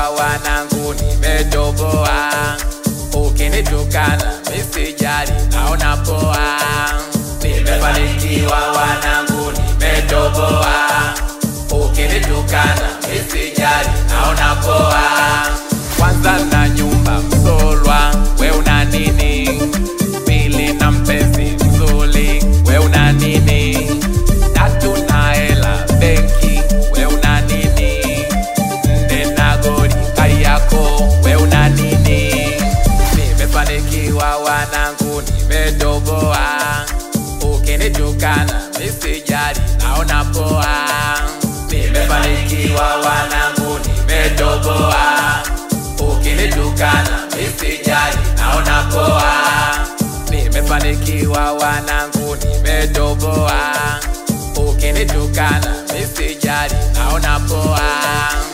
Nimefanikiwa wanangu, nimetoboa. Ukinitukana misijali, naona poa. Nimefanikiwa wanangu, nimetoboa. Ukinitukana misijali, naona poa. Kwanza na nyumba Msolwa, we una nini? Pili na mpenzi mzuri, we una nini? Tatu na hela benki, we una nini? Nne na goli Kariakoo, we una nini? Nimefanikiwa wanangu, nimetoboa. Ukinitukana misijali, naona poa. Nimefanikiwa wanangu, nimetoboa. Ukinitukana misijali, naona poa. Nimefanikiwa wanangu, nimetoboa. Ukinitukana misijali, naona poa.